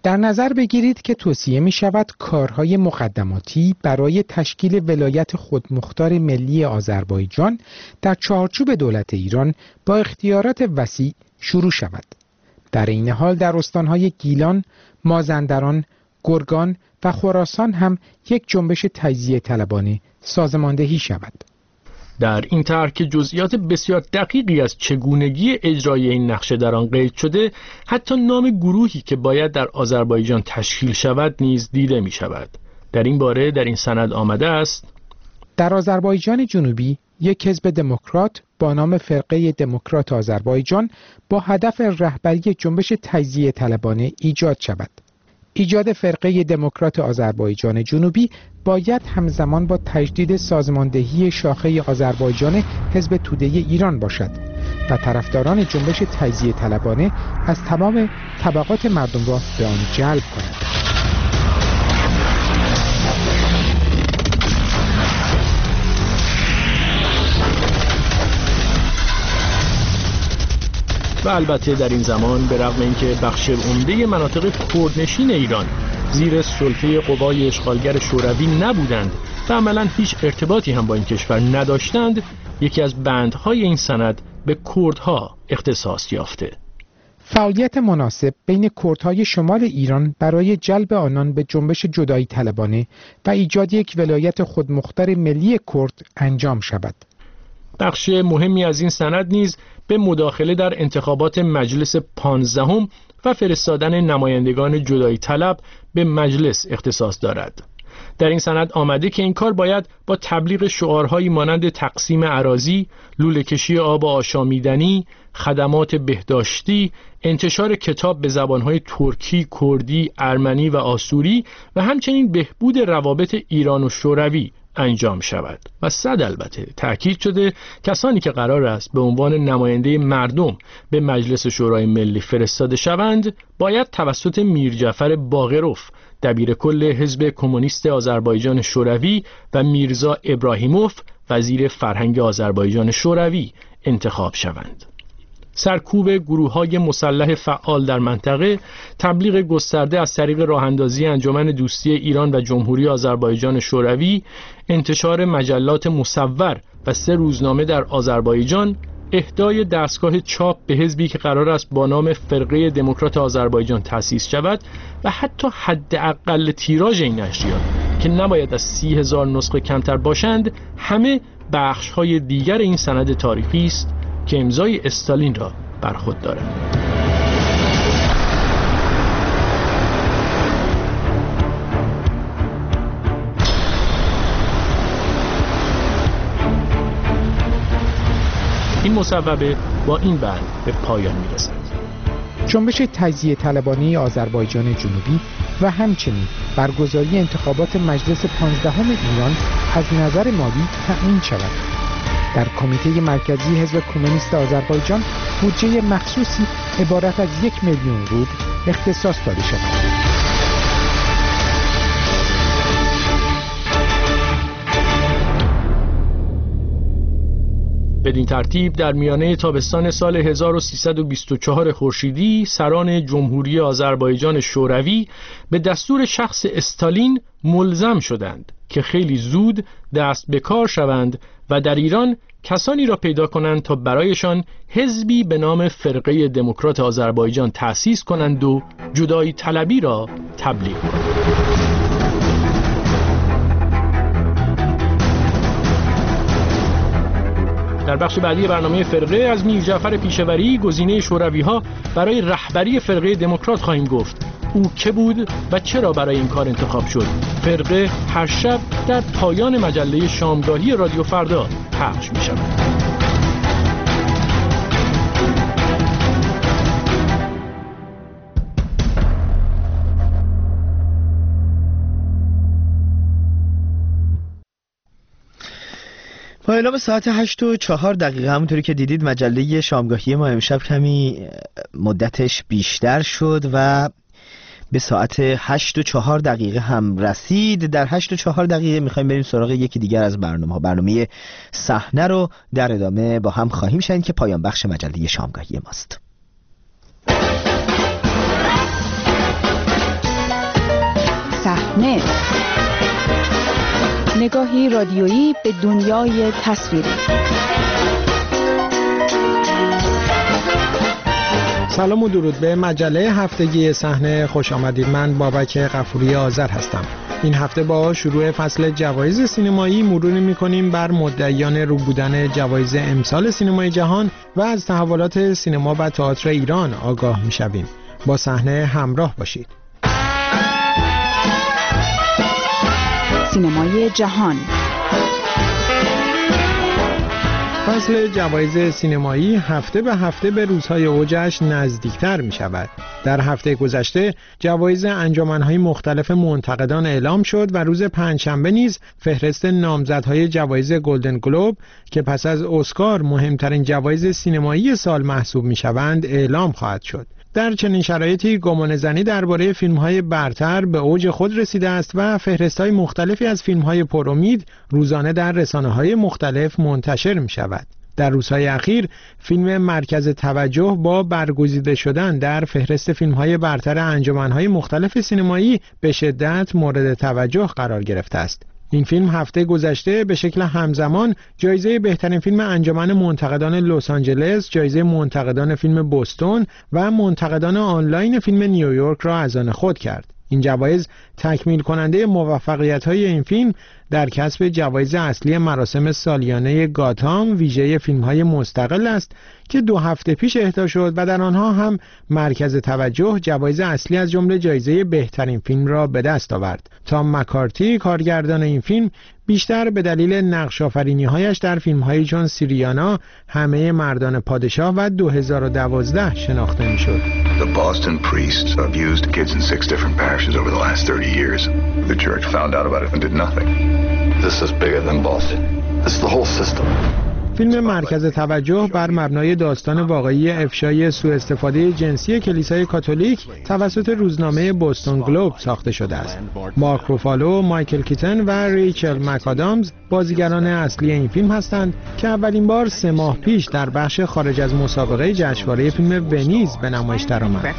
در نظر بگیرید که توصیه می شود کارهای مقدماتی برای تشکیل ولایت خودمختار ملی آذربایجان در چارچوب دولت ایران با اختیارات وسیع شروع شود. در این حال در استانهای گیلان، مازندران، گرگان و خراسان هم یک جنبش تجزیه طلبانه سازماندهی شود. در این طرح که جزئیات بسیار دقیقی از چگونگی اجرای این نقشه در آن قید شده، حتی نام گروهی که باید در آذربایجان تشکیل شود نیز دیده می شود. در این باره در این سند آمده است: در آذربایجان جنوبی یک حزب دموکرات با نام فرقه دموکرات آذربایجان با هدف رهبری جنبش تجزیه طلبانه ایجاد شود. ایجاد فرقه دموکرات آذربایجان جنوبی باید همزمان با تجدید سازماندهی شاخه آذربایجان حزب توده ایران باشد و طرفداران جنبش تجزیه طلبانه از تمام طبقات مردم را به آن جلب کند. و البته در این زمان به رغم اینکه بخش عمده مناطق کردنشین ایران زیر سلطه قوای اشغالگر شوروی نبودند و عملاً هیچ ارتباطی هم با این کشور نداشتند، یکی از بندهای این سند به کردها اختصاص یافته. فعالیت مناسب بین کردهای شمال ایران برای جلب آنان به جنبش جدایی طلبانه و ایجاد یک ولایت خودمختار ملی کرد انجام شود. بخش مهمی از این سند نیز به مداخله در انتخابات مجلس 15 و فرستادن نمایندگان جدایی طلب به مجلس اختصاص دارد. در این سند آمده که این کار باید با تبلیغ شعارهایی مانند تقسیم اراضی، لوله‌کشی آب آشامیدنی، خدمات بهداشتی، انتشار کتاب به زبانهای ترکی، کردی، ارمنی و آسوری و همچنین بهبود روابط ایران و شوروی انجام شود. و البته تأکید شده کسانی که قرار است به عنوان نماینده مردم به مجلس شورای ملی فرستاده شوند باید توسط میرجعفر باقروف، دبیر کل حزب کمونیست آذربایجان شوروی و میرزا ابراهیموف، وزیر فرهنگ آذربایجان شوروی انتخاب شوند. سرکوب گروه‌های مسلح فعال در منطقه، تبلیغ گسترده از طریق راه‌اندازی انجمن دوستی ایران و جمهوری آذربایجان شوروی، انتشار مجلات مصور و 3 روزنامه در آذربایجان، اهدای دستگاه چاپ به حزبی که قرار است با نام فرقه دموکرات آذربایجان تأسیس شود و حتی حداقل تیراژ این نشریات که نباید از 30,000 نسخه کمتر باشند، همه بخش‌های دیگر این سند تاریخی است که امضای استالین را بر خود دارد. این مصوبه با این بند به پایان می‌رسد. جنبش تجزیه طلبانه آذربایجان جنوبی و همچنین برگزاری انتخابات مجلس 15 ایران از نظر مالی تأمین شود. در کمیته مرکزی حزب کمونیست آذربایجان بودجه مخصوصی عبارت از 1,000,000 روبل اختصاص داده شد. بدین ترتیب در میانه تابستان سال 1324 خورشیدی سران جمهوری آذربایجان شوروی به دستور شخص استالین ملزم شدند که خیلی زود دست به کار شوند و در ایران کسانی را پیدا کنند تا برایشان حزبی به نام فرقه دموکرات آذربایجان تأسیس کنند و جدایی طلبی را تبلیغ کنند. در بخش بعدی برنامه فرقه از میرجعفر پیشوری گزینه شوروی‌ها برای رهبری فرقه دموکرات خواهیم گفت. او که بود و چرا برای این کار انتخاب شد؟ فرقه هر شب در پایان مجله شامگاهی رادیو فردا پخش می شود. با اعلام ساعت 8:04 همونطوری که دیدید مجله شامگاهی ما امشب کمی مدتش بیشتر شد و به ساعت 8:04 هم رسید. در 8:04 میخوایم بریم سراغ یکی دیگر از برنامه صحنه رو در ادامه با هم خواهیم شنید که پایان بخش مجله شامگاهی ماست. صحنه، نگاهی رادیویی به دنیای تصویری. سلام و درود به مجله هفتگی صحنه خوش آمدید. من بابک غفوری آذر هستم. این هفته با شروع فصل جوایز سینمایی مروری می‌کنیم بر مدعیان رو بودن جوایز امسال سینمای جهان و از تحولات سینما و تئاتر ایران آگاه می‌شویم. با صحنه همراه باشید. سینمای جهان. فصل جوایز سینمایی هفته به هفته به روزهای اوجش نزدیکتر می شود. در هفته گذشته جوایز انجمنهای مختلف منتقدان اعلام شد و روز پنجشنبه نیز فهرست نامزدهای جوایز گلدن گلوب که پس از اسکار مهمترین جوایز سینمایی سال محسوب می شوند اعلام خواهد شد. در چنین شرایطی گمانه‌زنی درباره فیلم‌های برتر به اوج خود رسیده است و فهرست‌های مختلفی از فیلم‌های پرامید روزانه در رسانه‌های مختلف منتشر می‌شود. در روزهای اخیر فیلم مرکز توجه با برگزیده شدن در فهرست فیلم‌های برتر انجمن‌های مختلف سینمایی به شدت مورد توجه قرار گرفته است. این فیلم هفته گذشته به شکل همزمان جایزه بهترین فیلم انجمن منتقدان لس آنجلس، جایزه منتقدان فیلم بوستون و منتقدان آنلاین فیلم نیویورک را از آن خود کرد. این جوایز تکمیل کننده موفقیت‌های این فیلم در کسب جوایز اصلی مراسم سالیانه گاتام ویژه فیلم‌های مستقل است که 2 هفته پیش اهدا شد و در آنها هم مرکز توجه جوایز اصلی از جمله جایزه بهترین فیلم را به دست آورد. تام مکارتی کارگردان این فیلم بیشتر به دلیل نقش آفرینی‌هایش در فیلم‌هایی چون سیریانا، همه مردان پادشاه و 2012 شناخته می‌شد. The Boston priests abused kids in 6 different parishes over the last 30 years. The church found out about it and did nothing. This is bigger than Boston. This is the whole system. فیلم مرکز توجه بر مبنای داستان واقعی افشای سوء استفاده جنسی کلیسای کاتولیک توسط روزنامه بوستون گلوب ساخته شده است. مارک روفالو، مایکل کیتن و ریچل مکادامز بازیگران اصلی این فیلم هستند که اولین بار 3 ماه پیش در بخش خارج از مسابقه جشنواره فیلم ونیز به نمایش درآمد.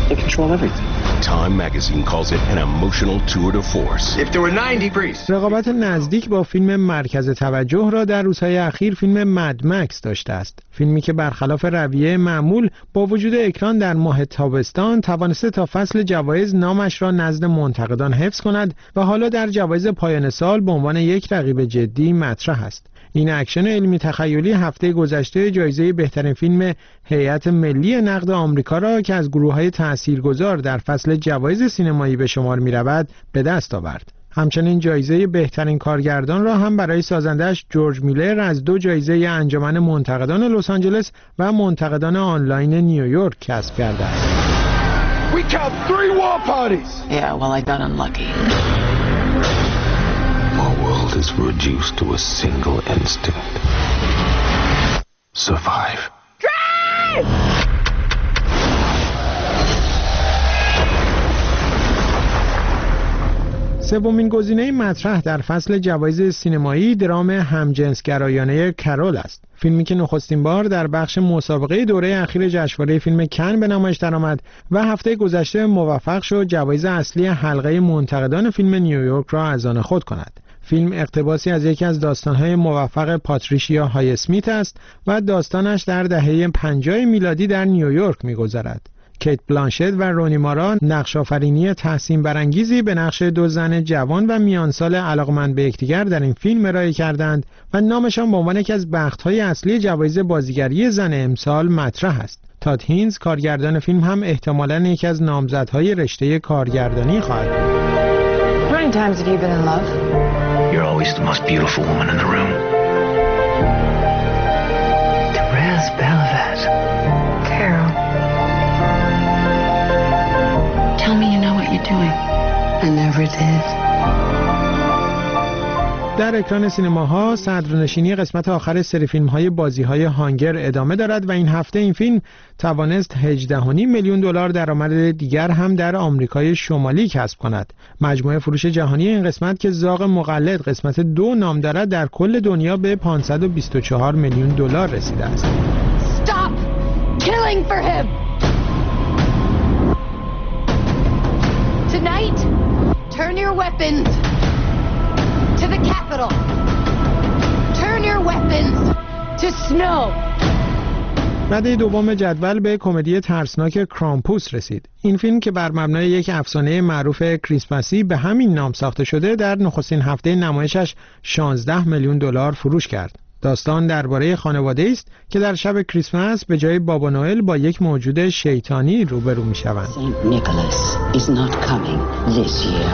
رقابت نزدیک با فیلم مرکز توجه را در روزهای اخیر فیلم مد مکس داشته است. فیلمی که برخلاف رویه معمول با وجود اکران در ماه تابستان توانسته تا فصل جوایز نامش را نزد منتقدان حفظ کند و حالا در جوایز پایان سال به عنوان یک رقیب جدی مطرح است. این اکشن علمی تخیلی هفته گذشته جایزه بهترین فیلم هیئت ملی نقد آمریکا را که از گروه‌های تاثیرگذار در فصل جوایز سینمایی به شمار می‌رود به دست آورد. همچنین جایزه بهترین کارگردان را هم برای سازندش جورج میلر از 2 جایزه انجمن منتقدان لس آنجلس و منتقدان آنلاین نیویورک کسب کرده است. We count 3 war parties. Yeah, well I got unlucky. My world is reduced to a single instinct. Survive. Drive! سومین گزینه مطرح در فصل جوایز سینمایی درام همجنسگرایانه کرول است. فیلمی که نخستین بار در بخش مسابقه دوره اخیر جشنواره فیلم کن به نمایش درآمد و هفته گذشته موفق شد جوایز اصلی حلقه منتقدان فیلم نیویورک را از آن خود کند. فیلم اقتباسی از یکی از داستان‌های موفق پاتریشیا های اسمیت است و داستانش در دهه 50 میلادی در نیویورک می‌گذرد. کیت بلانشت و رونی مارا نقش آفرینی تحسین برانگیزی به نقش 2 زن جوان و میانسال علاقمند به یکدیگر در این فیلم ارائه کردند و نامشان به عنوان یکی از بخت‌های اصلی جوایز بازیگری زن امسال مطرح است. تاد هینز کارگردان فیلم هم احتمالاً یکی از نامزدهای رشته کارگردانی خواهد بود. How many times have you been in love? You're always the most beautiful woman in the room. Therese Belavet. Carol. Tell me you know what you're doing. I never did. در اکران سینماها صدرنشینی قسمت آخر سری فیلم‌های بازی‌های هانگر ادامه دارد و این هفته این فیلم توانست 18.5 میلیون دلار درآمد دیگر هم در آمریکای شمالی کسب کند. مجموع فروش جهانی این قسمت که زاغ مقلد قسمت 2 نام دارد در کل دنیا به 524 میلیون دلار رسیده است. Stop killing for him. Tonight, Turn your weapons to the Capitol. Turn your weapons to snow. رده دوم جدول به کمدی ترسناک کرامپوس رسید. این فیلم که بر مبنای یک افسانه معروف کریسمسی به همین نام ساخته شده، در نخستین هفته نمایشش 16 میلیون دلار فروش کرد. داستان درباره خانواده‌ای است که در شب کریسمس به جای بابا نوئل با یک موجود شیطانی روبرو می‌شوند. Saint Nicholas is not coming this year.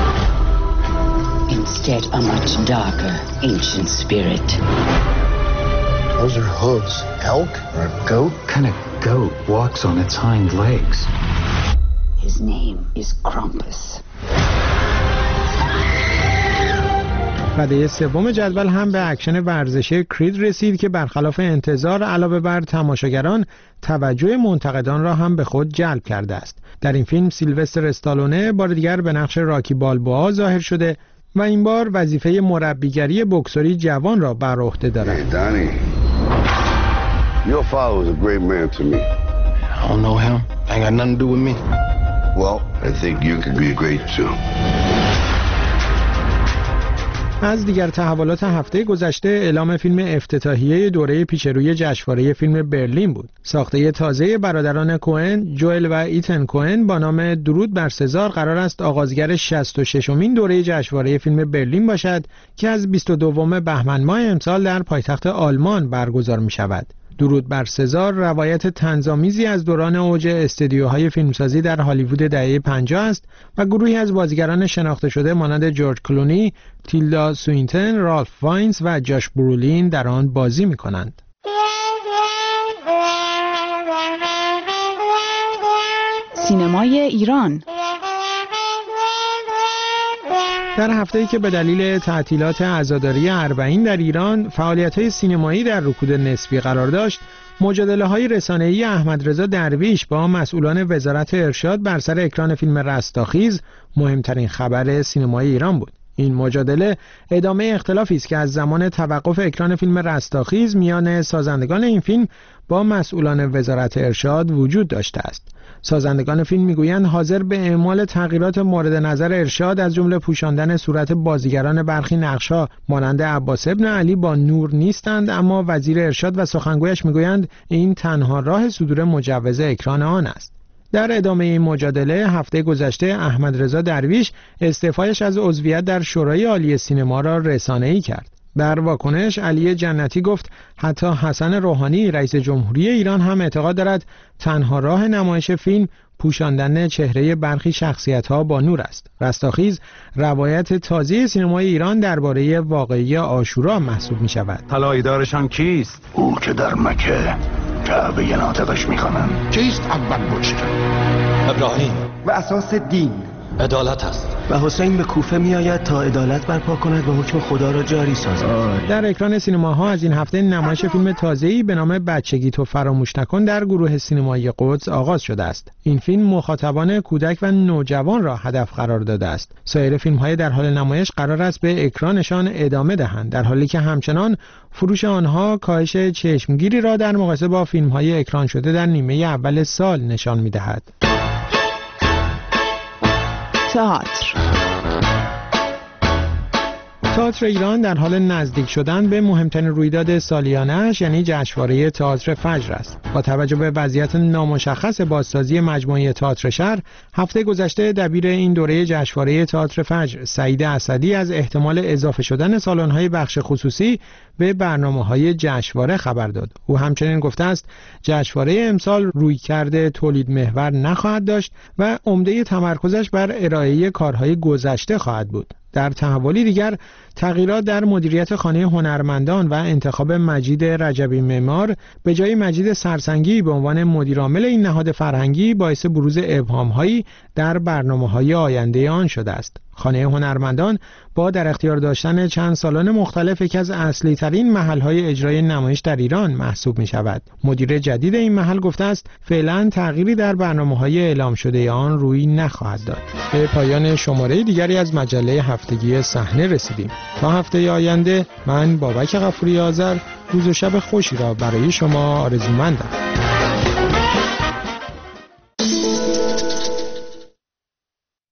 Instead, a much darker ancient spirit. Those are hooves. Elk or a goat? What kind of goat walks on its hind legs? His name is Krampus. رده سوم جدول هم به اکشن ورزشی کرید رسید که برخلاف انتظار علاوه بر تماشاگران توجه منتقدان را هم به خود جلب کرده است. در این فیلم سیلوستر استالونه بار دیگر به نقش راکی بالبوآ ظاهر شده و این بار وظیفه مربیگری بوکسوری جوان را بر عهده دارد. Hey, Donnie. Your father was a great man to me. I don't know him. Ain't got nothing to do with me. Well, I think you could be great too. از دیگر تحولات هفته گذشته اعلام فیلم افتتاحیه دوره پیشروی جشنواره فیلم برلین بود. ساخته تازه برادران کوئن، جوئل و ایتن کوئن با نام درود بر سزار قرار است آغازگر 66مین دوره جشنواره فیلم برلین باشد که از 22 بهمن ماه امسال در پایتخت آلمان برگزار می شود. درود بر سزار روایت طنزآمیزی از دوران اوج استدیوهای فیلمسازی در هالیوود دهه 50 است و گروهی از بازیگران شناخته شده مانند جورج کلونی، تیلدا سوینتون، رالف واینز و جاش برولین در آن بازی می‌کنند. سینمای ایران در هفته‌ای که به دلیل تعطیلات عزاداری اربعین در ایران فعالیت‌های سینمایی در رکود نسبی قرار داشت، مجادله‌های رسانه‌ای احمدرضا درویش با مسئولان وزارت ارشاد بر سر اکران فیلم رستاخیز مهمترین خبر سینمای ایران بود. این مجادله ادامه اختلافی است که از زمان توقف اکران فیلم رستاخیز میان سازندگان این فیلم با مسئولان وزارت ارشاد وجود داشته است. سازندگان فیلم میگویند حاضر به اعمال تغییرات مورد نظر ارشاد از جمله پوشاندن صورت بازیگران برخی نقش‌ها مانند عباس ابن علی با نور نیستند، اما وزیر ارشاد و سخنگویش میگویند این تنها راه صدور مجوز اکران آن است. در ادامه این مجادله هفته گذشته احمدرضا درویش استعفایش از عضویت در شورای عالی سینما را رسانه‌ای کرد. در واکنش علی جنتی گفت حتی حسن روحانی رئیس جمهوری ایران هم اعتقاد دارد تنها راه نمایش فیلم پوشاندن چهره برخی شخصیت‌ها با نور است. رستاخیز روایت تازه سینمای ایران درباره واقعه عاشورا محسوب می‌شود. طلایه‌دارشان کیست؟ او که در مکه کعبه ناطقش می‌خوانند. کیست اول مشرک؟ ابراهیم. و اساس دین عدالت است. و حسین به کوفه میآید تا عدالت برپا کند و حکم خدا را جاری سازد. در اکران سینماها از این هفته نمایش فیلم تازه‌ای به نام بچگی تو فراموش نکن در گروه سینمایی قدس آغاز شده است. این فیلم مخاطبان کودک و نوجوان را هدف قرار داده است. سایر فیلم‌های در حال نمایش قرار است به اکرانشان ادامه دهند، در حالی که همچنان فروش آنها کاهش چشمگیری را در مقایسه با فیلم‌های اکران شده در نیمه اول سال نشان می‌دهد. تئاتر ایران در حال نزدیک شدن به مهمترین رویداد سالیانه‌اش یعنی جشنواره تئاتر فجر است. با توجه به وضعیت نامشخص بازسازی مجموعه تئاتر شهر، هفته گذشته دبیر این دوره جشنواره تئاتر فجر سعید اسدی از احتمال اضافه شدن سالن‌های بخش خصوصی به برنامه‌های جشنواره خبر داد. او همچنین گفته است جشنواره امسال رویکرد تولید محور نخواهد داشت و عمده تمرکزش بر ارائه کارهای گذشته خواهد بود. در تحولی دیگر تغییرات در مدیریت خانه هنرمندان و انتخاب مجید رجبی معمار به جای مجید سرسنگی به عنوان مدیرعامل این نهاد فرهنگی باعث بروز ابهام‌هایی در برنامه‌های آینده آن شده است. خانه هنرمندان با در اختیار داشتن چند سالن مختلف یکی از اصلی ترین محل‌های اجرای نمایش در ایران محسوب می‌شود. مدیر جدید این محل گفته است فعلا تغییری در برنامه‌های اعلام شده آن روی نخواهد داد. به پایان شماره دیگری از مجله هفتگی صحنه رسیدیم. تا هفته آینده من بابک غفوری آذر روز و شب خوشی را برای شما آرزومندم.